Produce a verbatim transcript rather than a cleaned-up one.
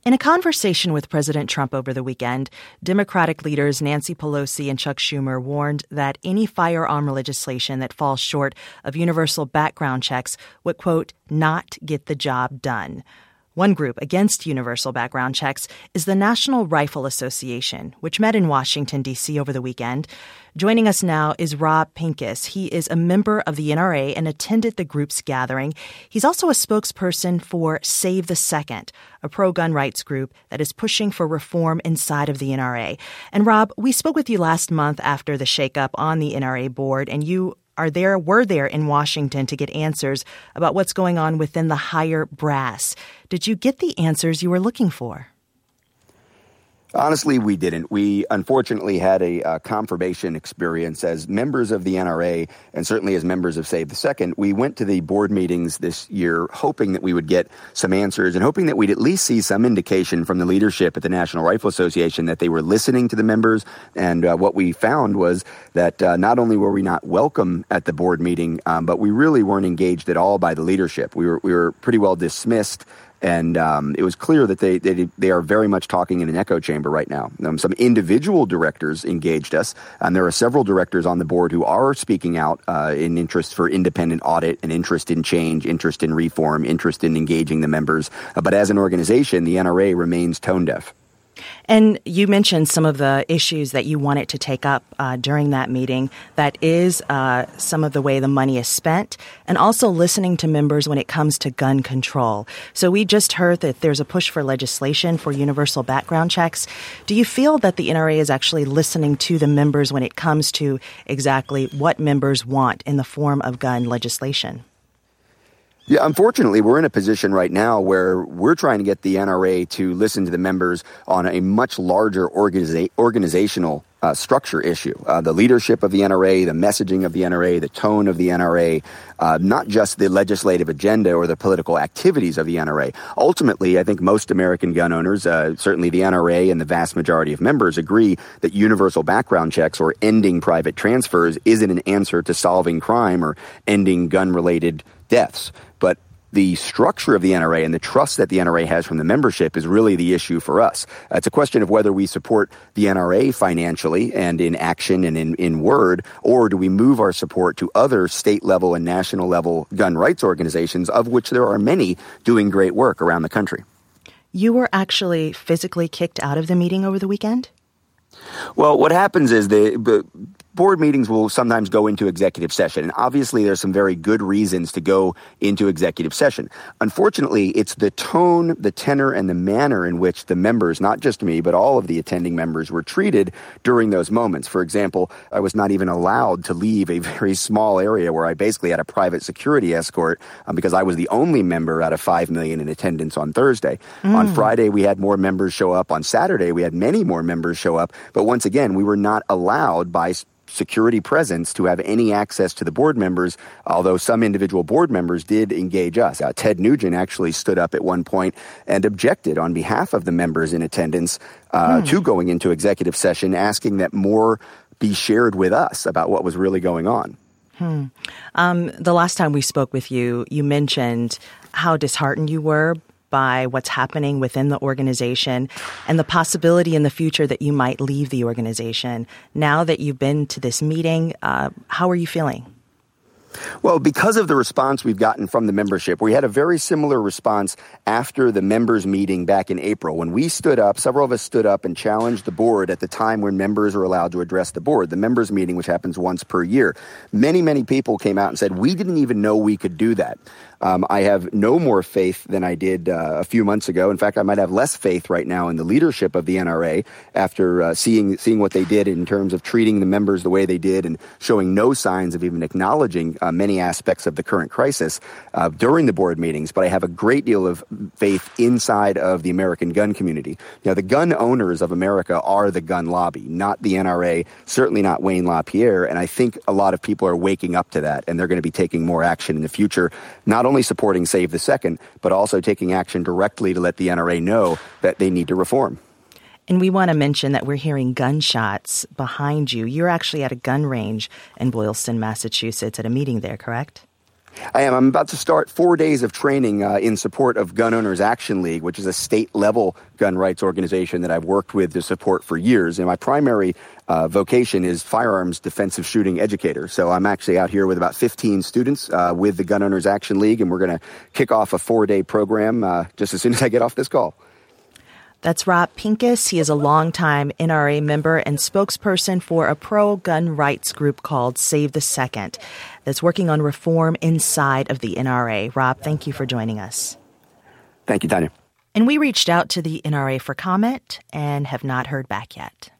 In a conversation with President Trump over the weekend, Democratic leaders Nancy Pelosi and Chuck Schumer warned that any firearm legislation that falls short of universal background checks would, quote, not get the job done. One group against universal background checks is the National Rifle Association, which met in Washington, D C over the weekend. Joining us now is Rob Pincus. He is a member of the N R A and attended the group's gathering. He's also a spokesperson for Save the Second, a pro-gun rights group that is pushing for reform inside of the N R A. And Rob, we spoke with you last month after the shakeup on the N R A board, and you are there, were there in Washington to get answers about what's going on within the higher brass. Did you get the answers you were looking for? Honestly, we didn't. We unfortunately had a uh, confirmation experience as members of the N R A, and certainly as members of Save the Second. We went to the board meetings this year hoping that we would get some answers and hoping that we'd at least see some indication from the leadership at the National Rifle Association that they were listening to the members. And uh, what we found was that uh, not only were we not welcome at the board meeting, um, but we really weren't engaged at all by the leadership. We were we were pretty well dismissed. And um, it was clear that they, they they are very much talking in an echo chamber right now. Um, some individual directors engaged us, and there are several directors on the board who are speaking out uh, in interest for independent audit, and interest in change, interest in reform, interest in engaging the members. Uh, but as an organization, the N R A remains tone deaf. And you mentioned some of the issues that you wanted to take up uh, during that meeting. That is uh, some of the way the money is spent, and also listening to members when it comes to gun control. So we just heard that there's a push for legislation for universal background checks. Do you feel that the N R A is actually listening to the members when it comes to exactly what members want in the form of gun legislation? Yeah, unfortunately, we're in a position right now where we're trying to get the N R A to listen to the members on a much larger organiza- organizational uh, structure issue. Uh, the leadership of the N R A, the messaging of the N R A, the tone of the N R A, uh, not just the legislative agenda or the political activities of the N R A. Ultimately, I think most American gun owners, uh, certainly the N R A and the vast majority of members, agree that universal background checks or ending private transfers isn't an answer to solving crime or ending gun-related deaths. But the structure of the N R A and the trust that the N R A has from the membership is really the issue for us. Uh, it's a question of whether we support the N R A financially and in action and in, in word, or do we move our support to other state level and national level gun rights organizations, of which there are many doing great work around the country. You were actually physically kicked out of the meeting over the weekend? Well, what happens is the board meetings will sometimes go into executive session. And obviously, there's some very good reasons to go into executive session. Unfortunately, it's the tone, the tenor, and the manner in which the members, not just me, but all of the attending members, were treated during those moments. For example, I was not even allowed to leave a very small area where I basically had a private security escort um, because I was the only member out of five million in attendance on Thursday. Mm. On Friday, we had more members show up. On Saturday, we had many more members show up. But once again, we were not allowed by security presence to have any access to the board members, although some individual board members did engage us. Uh, Ted Nugent actually stood up at one point and objected on behalf of the members in attendance uh, hmm. to going into executive session, asking that more be shared with us about what was really going on. Hmm. Um, the last time we spoke with you, you mentioned how disheartened you were by what's happening within the organization and the possibility in the future that you might leave the organization. Now that you've been to this meeting, uh, how are you feeling? Well, because of the response we've gotten from the membership, we had a very similar response after the members' meeting back in April. When we stood up, several of us stood up and challenged the board at the time when members are allowed to address the board, the members' meeting, which happens once per year. Many, many people came out and said, we didn't even know we could do that. Um, I have no more faith than I did uh, a few months ago. In fact, I might have less faith right now in the leadership of the N R A after uh, seeing seeing what they did in terms of treating the members the way they did and showing no signs of even acknowledging uh, many aspects of the current crisis uh, during the board meetings. But I have a great deal of faith inside of the American gun community. You know, the gun owners of America are the gun lobby, not the N R A, certainly not Wayne LaPierre. And I think a lot of people are waking up to that, and they're going to be taking more action in the future, not only supporting Save the Second, but also taking action directly to let the N R A know that they need to reform. And we want to mention that we're hearing gunshots behind you. You're actually at a gun range in Boylston, Massachusetts, at a meeting there, correct? I am. I'm about to start four days of training uh, in support of Gun Owners Action League, which is a state-level gun rights organization that I've worked with to support for years. And my primary uh, vocation is firearms defensive shooting educator. So I'm actually out here with about fifteen students uh, with the Gun Owners Action League, and we're going to kick off a four-day program uh, just as soon as I get off this call. That's Rob Pincus. He is a longtime N R A member and spokesperson for a pro-gun rights group called Save the Second that's working on reform inside of the N R A. Rob, thank you for joining us. Thank you, Tanya. And we reached out to the N R A for comment and have not heard back yet.